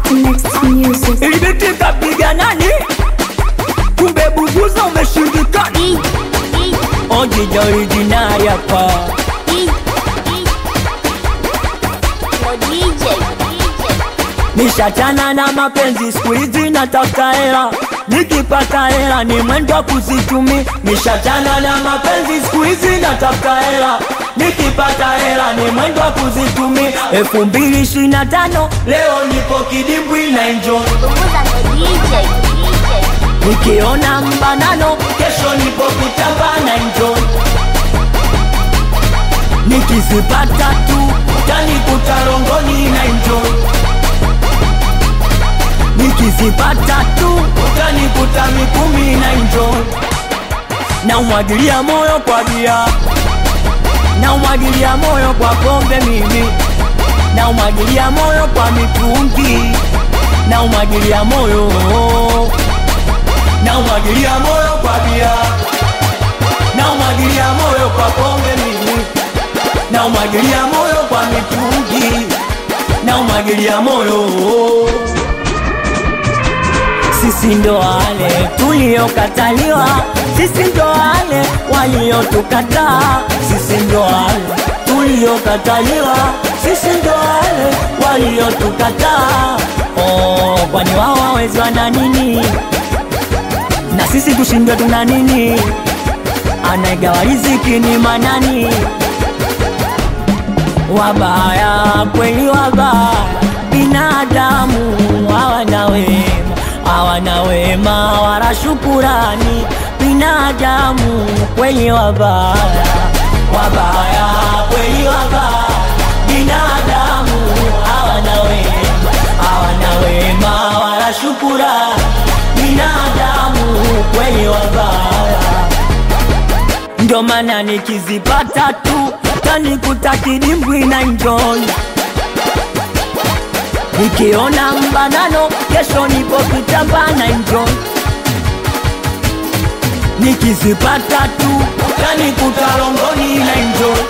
Next music. Ilibiti kapiga nani? Kumbe Bubuza umeshindikana. Ojija original hapa. Nishachana na mapenzi siku hizi nataka hela. Nikipata hela ni mwendo wa kuzitumi. Nishachana na mapenzi siku hizi nataka hela. Nikipata hela ni mwendo wa kuzitumi. 2025 leo nipo kidimbwi na enjoy. Nikiona mbanano kesho nipo kitamba na enjoy. Nikizipata tu utanikuta rongoni na enjoy. Nikizipata tu utanikuta Mikumi na enjoy. Na umwagilia moyo kwa bia, na umwagilia moyo kwa pombe mimi, na umwagilia moyo kwa mitungi, na umwagilia moyo, na umwagilia moyo kwa bia, na umwagilia moyo kwa pombe mimi, na umwagilia moyo kwa mitungi, na umwagilia moyo. Sisi ndo wale tuliokataliwa, sisi ndo wale waliotukataa, sisi ndo wale tuliokataliwa, sisi ndo wale waliotukataa. Oh, kwani wao hawezi wana nini? Na sisi kushindwa tuna nini? Anaigawa riziki ni manani? Wabaya kweli wabaya, binadamu hawana wema, hawana wema wala shukurani. Binadamu kweli wabaya, wabaya kweli wabaya, binadamu hawana wema, hawana wema wala shukurani. Binadamu kweli wabaya. Ndio maana nikizipata tu tanikuta kidimbwi na enjoy. Nikiona mbanano kesho nipo kitamba na enjoy. Nikizipata tu tanikuta rongoni na enjoy.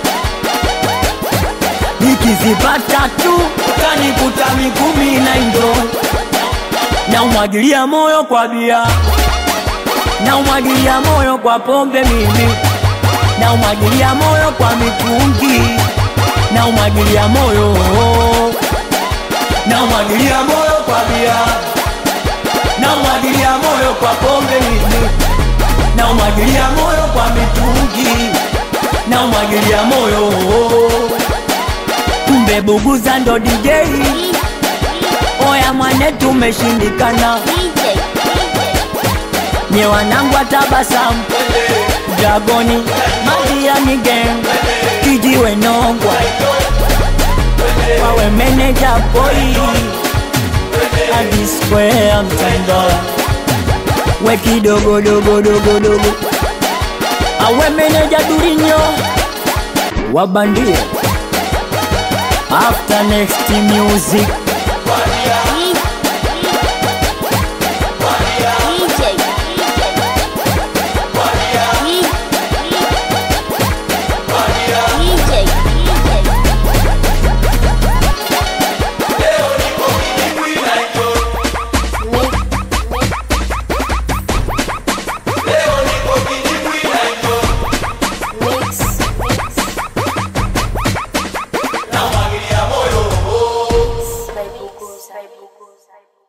Nikizipata tu tanikuta Mikumi na enjoy. Na umwagilia moyo kwa bia, na umwagilia moyo kwa pombe mimi, na umwagilia moyo kwa mitungi, na umwagilia moyo, na umwagilia moyo kwa bia, na umwagilia moyo kwa pombe mimi, na umwagilia moyo kwa mitungi, na umwagilia moyo. Kumbe Bubuza ndo DJ. Oya mwane tumeshindikana. Nye wanangu atabasamu, Dragoni, Madiani gang, Kijiwe Nongwa, wawe meneja boy, Adi Square Mtandola, we kidogo dogo dogo dogo, awe meneja Durinyo, wabandia. After next music. Sai Bubuza.